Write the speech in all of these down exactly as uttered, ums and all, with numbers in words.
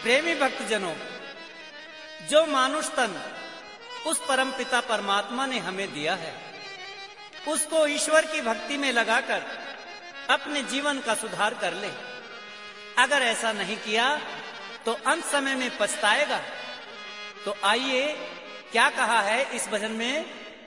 प्रेमी भक्तजनों, जो मानुष तन उस परमपिता परमात्मा ने हमें दिया है, उसको ईश्वर की भक्ति में लगाकर अपने जीवन का सुधार कर ले। अगर ऐसा नहीं किया तो अंत समय में पछताएगा। तो आइए, क्या कहा है इस भजन में।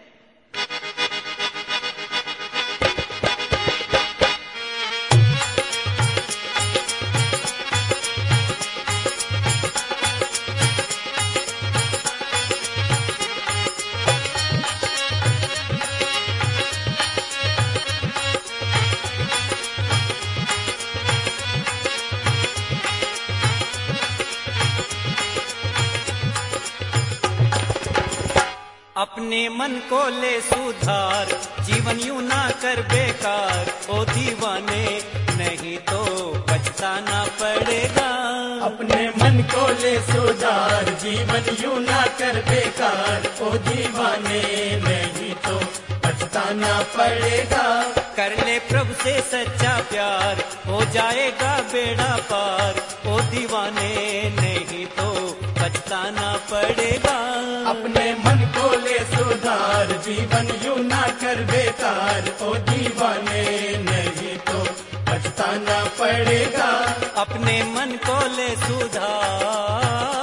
अपने मन को ले सुधार, जीवन यूं ना कर बेकार। ओ दीवाने, नहीं तो पछताना पड़ेगा। अपने मन को ले सुधार, जीवन यूं ना कर बेकार। ओ दीवाने, नहीं तो पछताना पड़ेगा। कर ले प्रभु से सच्चा प्यार, हो जाएगा बेड़ा पार। ओ दीवाने, नहीं तो पछताना पड़ेगा। अपने मन को ले सुधार, जीवन यूं ना कर बेकार। ओ दीवाने, नहीं तो पछताना पड़ेगा। अपने मन को ले सुधार।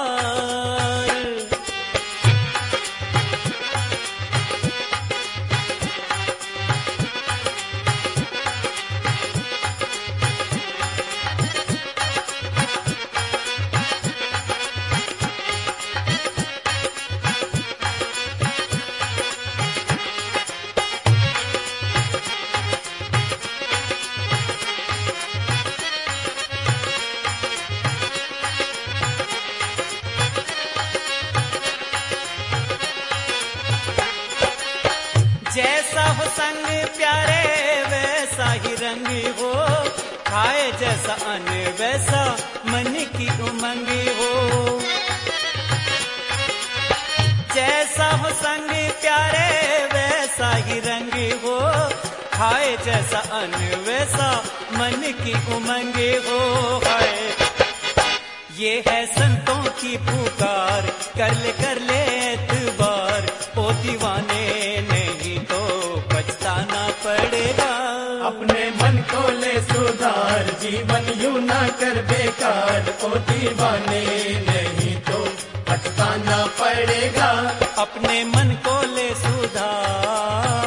जैसा हो संग प्यारे वैसा ही रंग हो, खाए जैसा अन्न वैसा मन की उमंग हो। जैसा हो संग प्यारे वैसा ही रंग हो, खाए जैसा अन्न वैसा मन की उमंग हो। है ये है संतों की पुकार, कर ले कर ले एतबार। ओ दीवाने, नहीं तो पछताना पड़ेगा। अपने मन को ले सुधार, जीवन यूं ना कर बेकार। ओ दीवाने, नहीं तो पछताना पड़ेगा। अपने मन को ले सुधार।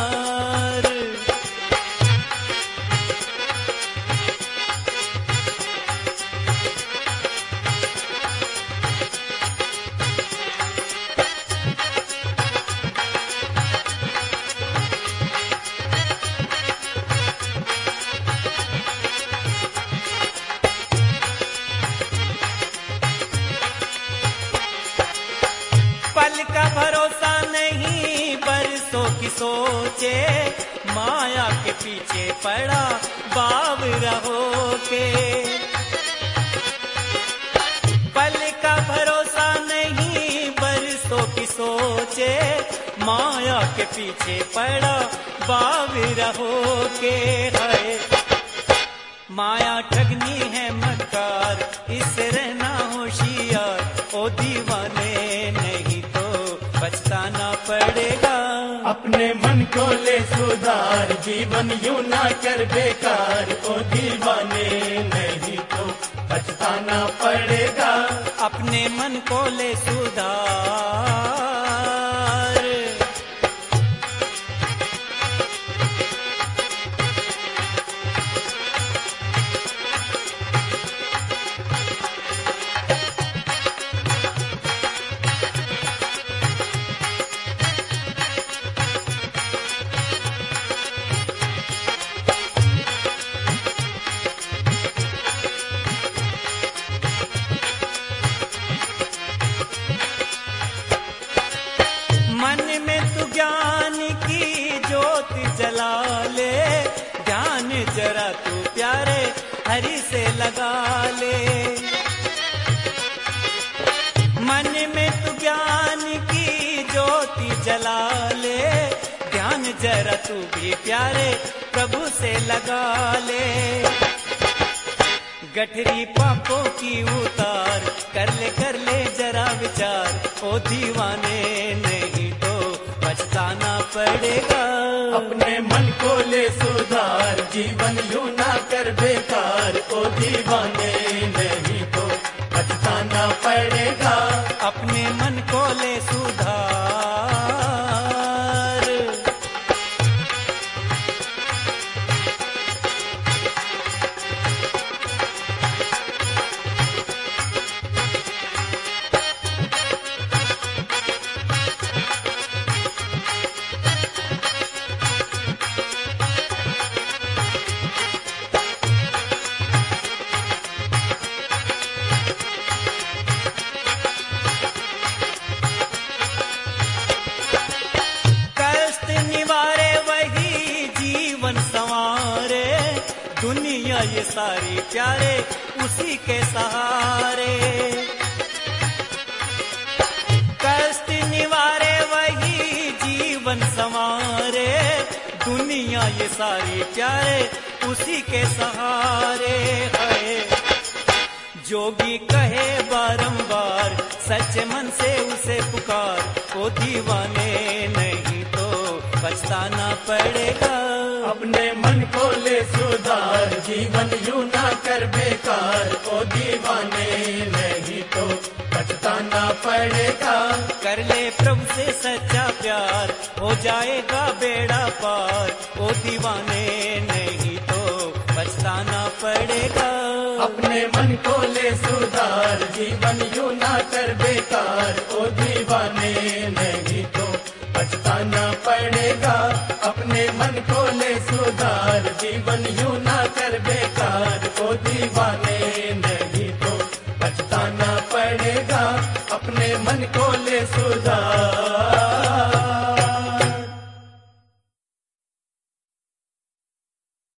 पल का भरोसा नहीं बरसों की सोचे, माया के पीछे पड़ा बावरा होके। पल का भरोसा नहीं बरसों की सोचे, माया के पीछे पड़ा बावरा होके। है माया ठगनी है मक्कार, इससे रहना होशियार। ओ दीवाने, नहीं तो पछताना पड़ेगा। अपने मन को ले सुधार, जीवन यूं ना कर बेकार। ओ दीवाने, नहीं तो पछताना पड़ेगा। अपने मन को ले सुधार। मन में तू ज्ञान की ज्योति जला ले, ध्यान जरा तू प्यारे हरि से लगा ले। मन में तू ज्ञान की ज्योति जला ले, ध्यान जरा तू भी प्यारे प्रभु से लगा ले। गठरी पापों की उतार, कर ले कर ले जरा विचार, ओ दीवाने नहीं तो पछताना पड़ेगा। अपने मन को ले सुधार, जीवन यूं ना कर बेकार, ओ दीवाने नहीं तो पछताना पड़ेगा। अपने मन को ले सुधार। दुनिया ये सारी प्यारे उसी के सहारे, कष्ट निवारे वही जीवन संवारे। दुनिया ये सारी प्यारे उसी के सहारे है। जोगी कहे बारंबार, सच्चे मन से उसे पुकार, ओ दीवाने नहीं तो पछताना पड़ेगा। अपने मन को ले सुधार, जीवन यूं ना कर बेकार, ओ दीवाने नहीं तो पछताना पड़ेगा। कर ले प्रभु से सच्चा प्यार, हो जाएगा बेड़ा पार, ओ दीवाने नहीं तो पछताना पड़ेगा। अपने मन को ले सुधार, जीवन यूं ना कर बेकार, ओ दीवाने नहीं तो पछताना पड़ेगा। अपने मन को ले सुधार, जीवन यूं ना कर बेकार, ओ दीवाने नहीं तो पछताना पड़ेगा। अपने मन को ले सुधार।